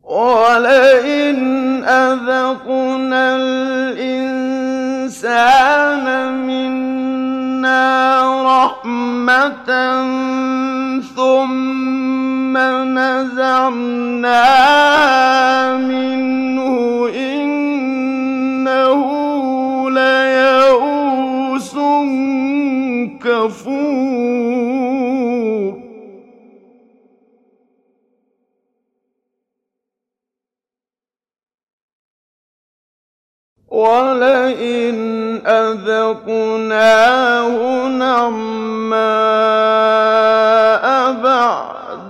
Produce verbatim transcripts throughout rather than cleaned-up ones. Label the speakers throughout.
Speaker 1: وَلَئِنْ أَذَقْنَا الْإِنسَانَ مِنَّا رَحْمَةً ثُمَّ نَزَعْنَاهَا مِنْهُ إِنَّهُ لَيَئُوسٌ كَفُورٌ وَلَئِنْ أَذَقْنَاهُ نَعْمَاءَ بَعْدَ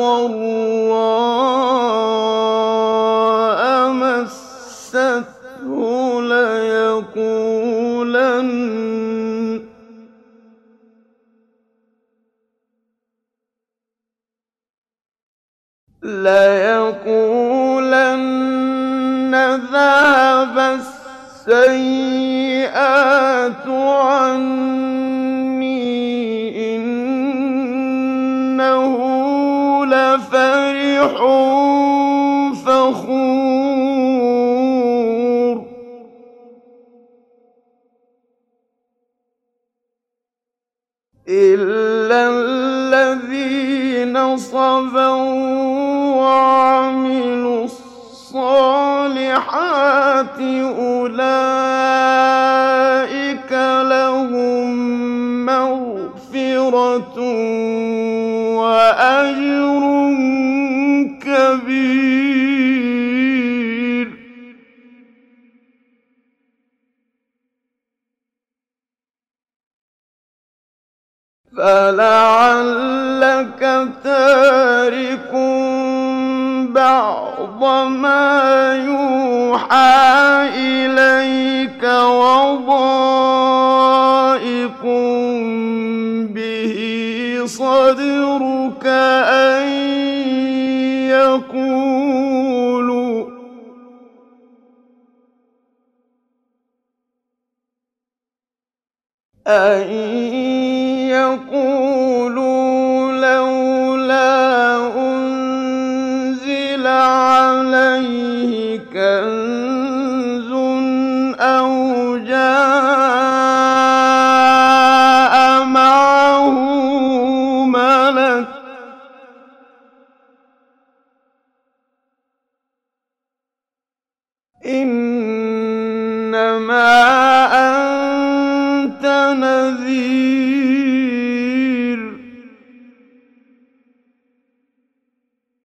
Speaker 1: ضَرَّاءَ مَسَّتْهُ لَيَقُولَنَّ لَيَقُولَنَّ ذَهَبَ السَّيِّئَاتُ عَنِّي إِنَّهُ لَفَرِحٌ فَخُورٌ إِلَّا الَّذِينَ صَبَرُوا وَعَمِلُوا الصَّالِحَاتِ أُولَٰئِكَ لَهُم مَّغْفِرَةٌ وَأَجْرٌ كَبِيرٌ فَلَعَلَّكَ تَارِكٌ بَعْضَ مَا يُوحَىٰ إِلَيْكَ وَضَائِقٌ بِهِ صَدْرُكَ أَن يَقُولُوا أَن يَقُولُوا لَوْلَا أُنزِلَ عَلَيْهِ كَنزٌ أَوْ جَاءَ مَعَهُ مَلَكٌ ۚ إِنَّمَا